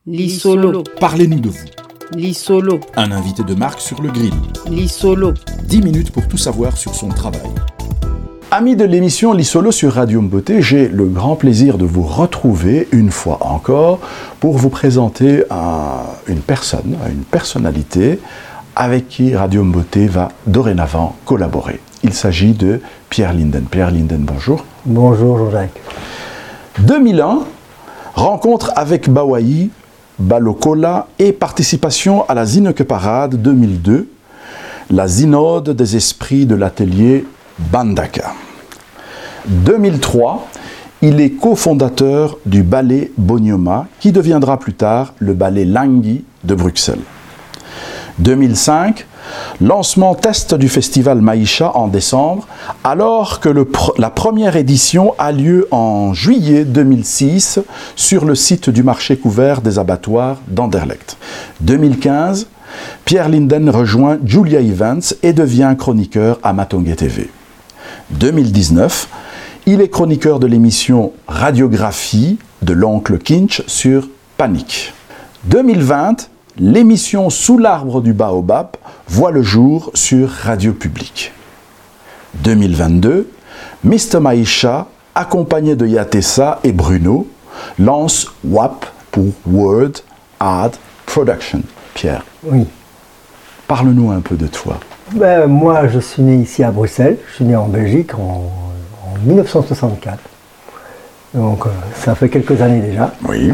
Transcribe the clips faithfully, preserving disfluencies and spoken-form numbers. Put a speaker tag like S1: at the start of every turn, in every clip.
S1: Lisolo.
S2: Parlez-nous de vous.
S1: Lisolo.
S2: Un invité de marque sur le grill.
S1: Lisolo.
S2: dix minutes pour tout savoir sur son travail. Amis de l'émission Lisolo sur Radio Mboté, j'ai le grand plaisir de vous retrouver une fois encore pour vous présenter un, une personne, une personnalité avec qui Radio Mboté va dorénavant collaborer. Il s'agit de Pierre Linden. Pierre Linden, bonjour.
S3: Bonjour Jean-Jacques.
S2: deux mille un, rencontre avec Bawahi, Balokola et participation à la Zineke Parade deux mille deux, la Zinode des esprits de l'atelier Bandaka. deux mille trois, il est cofondateur du ballet Bonyoma qui deviendra plus tard le ballet Langui de Bruxelles. deux mille cinq, lancement test du festival Maïcha en décembre, alors que le pr- la première édition a lieu en juillet deux mille six sur le site du marché couvert des abattoirs d'Anderlecht. deux mille quinze, Pierre Linden rejoint Julia Events et devient chroniqueur à Matongué T V. deux mille dix-neuf, il est chroniqueur de l'émission Radiographie de l'oncle Kinch sur Panique. deux mille vingt, l'émission Sous l'arbre du Baobab voit le jour sur Radio Publique. deux mille vingt-deux, mister Maïcha, accompagné de Yatessa et Bruno, lance W A P pour Word Art Production. Pierre,
S3: Oui.
S2: parle-nous un peu de toi.
S3: Ben, moi, je suis né ici à Bruxelles. Je suis né en Belgique en, en mille neuf cent soixante-quatre. Donc, euh, ça fait quelques années déjà.
S2: Oui.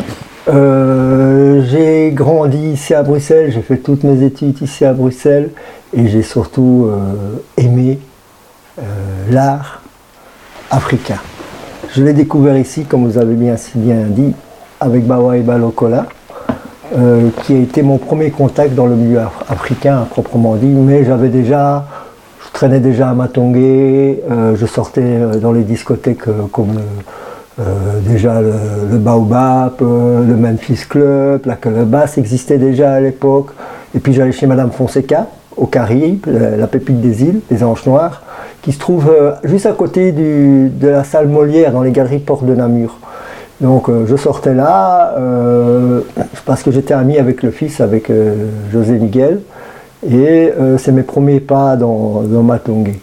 S3: Euh, j'ai grandi ici à Bruxelles. J'ai fait toutes mes études ici à Bruxelles. Et j'ai surtout euh, aimé euh, l'art africain. Je l'ai découvert ici, comme vous avez bien, si bien dit, avec Bawahi Balokola. Euh, qui a été mon premier contact dans le milieu af- africain à proprement dit, mais j'avais déjà, je traînais déjà à Matongué, euh, je sortais euh, dans les discothèques euh, comme le, euh, déjà le, le Baobab, euh, le Memphis Club, la Calebasse existait déjà à l'époque, et puis j'allais chez Madame Fonseca, aux Caraïbes, la, la pépite des îles, des Anges Noirs, qui se trouve euh, juste à côté du, de la salle Molière dans les galeries Porte de Namur. Donc euh, je sortais là euh, parce que j'étais ami avec le fils, avec euh, José Miguel, et euh, c'est mes premiers pas dans, dans Matongué.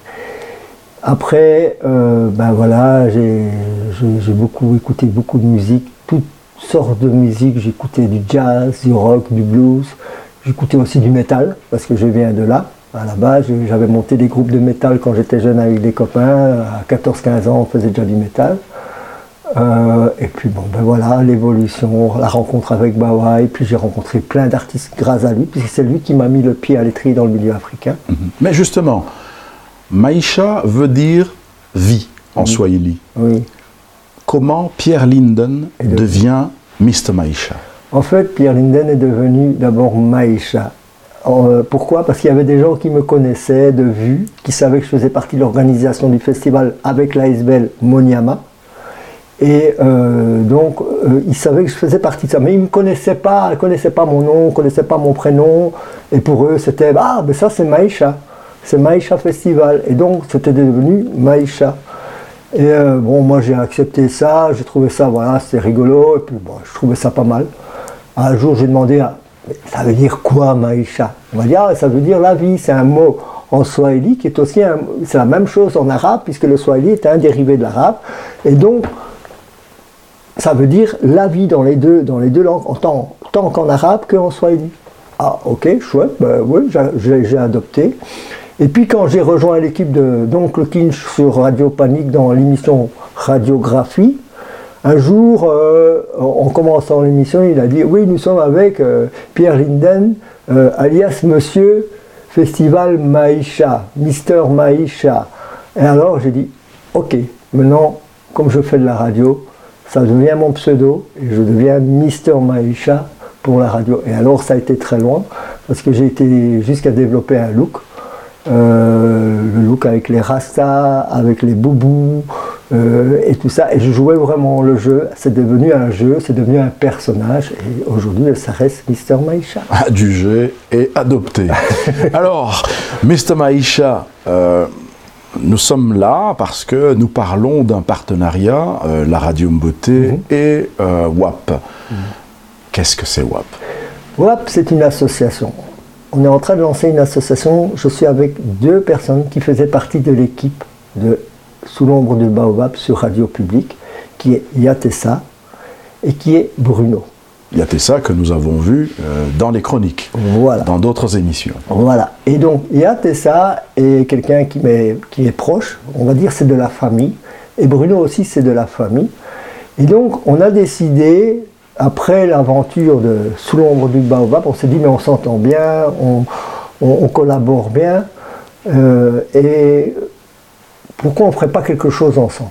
S3: Après, euh, ben voilà, j'ai, j'ai, j'ai beaucoup écouté beaucoup de musique, toutes sortes de musique. J'écoutais du jazz, du rock, du blues. J'écoutais aussi du métal parce que je viens de là. À la base, j'avais monté des groupes de métal quand j'étais jeune avec des copains. À quatorze quinze ans, on faisait déjà du métal. Euh, et puis bon, ben voilà, l'évolution, la rencontre avec Bawahi, puis j'ai rencontré plein d'artistes grâce à lui, puisque c'est lui qui m'a mis le pied à l'étrier dans le milieu africain.
S2: Mm-hmm. Mais justement, Maïcha veut dire vie en
S3: Oui.
S2: swahili.
S3: Oui.
S2: Comment Pierre Linden
S3: Et de-
S2: devient mister Maïcha?
S3: En fait, Pierre Linden est devenu d'abord Maïcha. Euh, pourquoi? Parce qu'il y avait des gens qui me connaissaient de vue, qui savaient que je faisais partie de l'organisation du festival avec l'A S B L Monyama. Et euh, donc, euh, ils savaient que je faisais partie de ça. Mais ils ne me connaissaient pas, ils ne connaissaient pas mon nom, ils ne connaissaient pas mon prénom. Et pour eux, c'était « Ah, ben ça, c'est Maïcha. C'est Maïcha Festival. » Et donc, c'était devenu Maïcha. Et euh, bon, moi, j'ai accepté ça. J'ai trouvé ça, voilà, c'était rigolo. Et puis, bon, je trouvais ça pas mal. Un jour, j'ai demandé à, mais ça veut dire quoi, Maïcha? On m'a dit, ah, ça veut dire la vie. C'est un mot en swahili qui est aussi, un, c'est la même chose en arabe, puisque le swahili est un dérivé de l'arabe. Et donc, ça veut dire la vie dans les deux, dans les deux langues, tant, tant qu'en arabe qu'en swahili. Ah, ok, chouette, ben oui, j'ai, j'ai adopté. Et puis quand j'ai rejoint l'équipe de d'Oncle Kinch sur Radio Panique dans l'émission Radiographie, un jour, euh, en commençant l'émission, il a dit « Oui, nous sommes avec euh, Pierre Linden, euh, alias Monsieur Festival Maïcha, mister Maïcha. » Et alors j'ai dit « Ok, maintenant, comme je fais de la radio, ça devient mon pseudo, et je deviens mister Maïcha pour la radio. » Et alors ça a été très loin, parce que j'ai été jusqu'à développer un look. Euh, le look avec les rastas, avec les boubous, euh, et tout ça. Et je jouais vraiment le jeu. C'est devenu un jeu, c'est devenu un personnage. Et aujourd'hui, ça reste mister Maïcha.
S2: Adjugé et adopté. Alors, mister Maïcha, euh, nous sommes là parce que nous parlons d'un partenariat, euh, la Radio Mboté mm-hmm. et euh, W A P. Mm-hmm. Qu'est-ce que c'est W A P?
S3: W A P, c'est une association. On est en train de lancer une association. Je suis avec deux personnes qui faisaient partie de l'équipe de Sous l'ombre du Baobab sur Radio Publique, qui est Yatessa et qui est Bruno.
S2: Yatessa que nous avons vu euh, dans les chroniques,
S3: voilà.
S2: dans d'autres émissions.
S3: Voilà. Et donc Yatessa est quelqu'un qui, qui est proche, on va dire c'est de la famille, et Bruno aussi c'est de la famille. Et donc on a décidé, après l'aventure de Sous l'ombre du Baobab, on s'est dit mais on s'entend bien, on, on, on collabore bien, euh, et pourquoi on ne ferait pas quelque chose ensemble?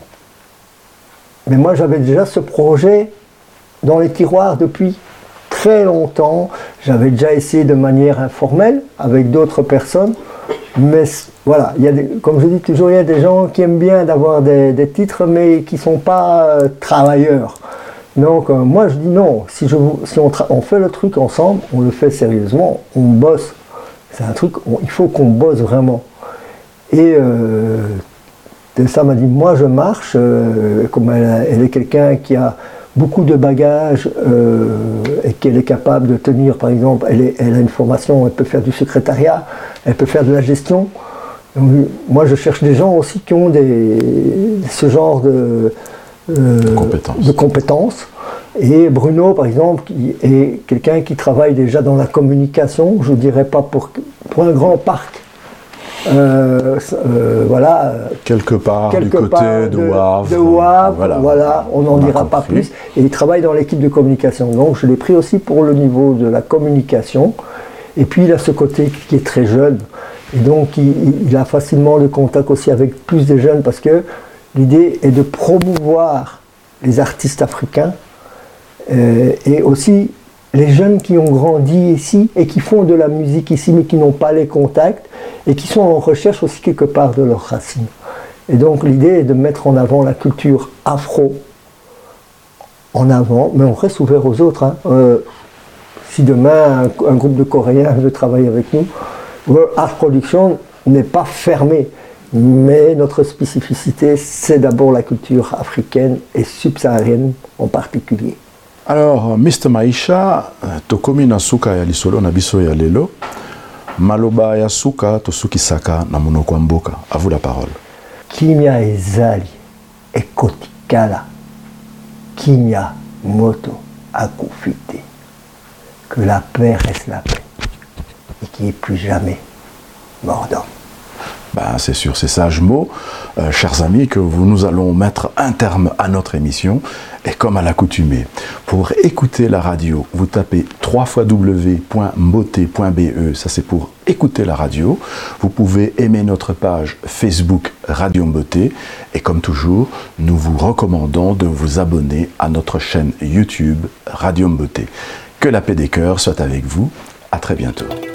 S3: Mais moi j'avais déjà ce projet dans les tiroirs depuis très longtemps. J'avais déjà essayé de manière informelle avec d'autres personnes. Mais voilà, il y a des, comme je dis toujours, il y a des gens qui aiment bien d'avoir des, des titres mais qui ne sont pas euh, travailleurs. Donc euh, moi je dis non, si, je, si on, on fait le truc ensemble, on le fait sérieusement, on bosse. C'est un truc, on, il faut qu'on bosse vraiment. Et euh, Tessa m'a dit, moi je marche, euh, comme elle, elle est quelqu'un qui a beaucoup de bagages euh, et qu'elle est capable de tenir, par exemple, elle, est, elle a une formation, elle peut faire du secrétariat, elle peut faire de la gestion. Donc, moi je cherche des gens aussi qui ont des, ce genre de, euh,
S2: de, compétences.
S3: de compétences. Et Bruno, par exemple, qui est quelqu'un qui travaille déjà dans la communication, je ne dirais pas pour, pour un grand parc. Euh, euh, voilà,
S2: quelque part
S3: quelque
S2: du côté
S3: part
S2: de Wavre,
S3: de Wavre
S2: voilà,
S3: voilà, on n'en dira pas plus. Et il travaille dans l'équipe de communication, donc je l'ai pris aussi pour le niveau de la communication. Et puis il a ce côté qui est très jeune, et donc il, il a facilement le contact aussi avec plus de jeunes, parce que l'idée est de promouvoir les artistes africains euh, et aussi les jeunes qui ont grandi ici et qui font de la musique ici mais qui n'ont pas les contacts et qui sont en recherche aussi quelque part de leurs racines. Et donc l'idée est de mettre en avant la culture afro en avant, mais on reste ouvert aux autres. Hein. Euh, si demain un, un groupe de Coréens veut travailler avec nous, World Art Production n'est pas fermé, mais notre spécificité c'est d'abord la culture africaine et subsaharienne en particulier.
S2: Alors, mister Maisha, tokomi na suka ya lisolo na biso ya lelo, maloba ya suka tosukisaka na monoko ya mboka. À vous la parole.
S3: Kimia ezali ekotikala, kimia moto akufite. Que la paix reste la paix et qu'il n'y ait plus jamais mordant.
S2: Ben, c'est sur ces sages mots, euh, chers amis, que vous, nous allons mettre un terme à notre émission. Et comme à l'accoutumée, pour écouter la radio, vous tapez w w w point mbote point b e, ça c'est pour écouter la radio. Vous pouvez aimer notre page Facebook Radio Mbote. Et comme toujours, nous vous recommandons de vous abonner à notre chaîne YouTube Radio Mbote. Que la paix des cœurs soit avec vous. À très bientôt.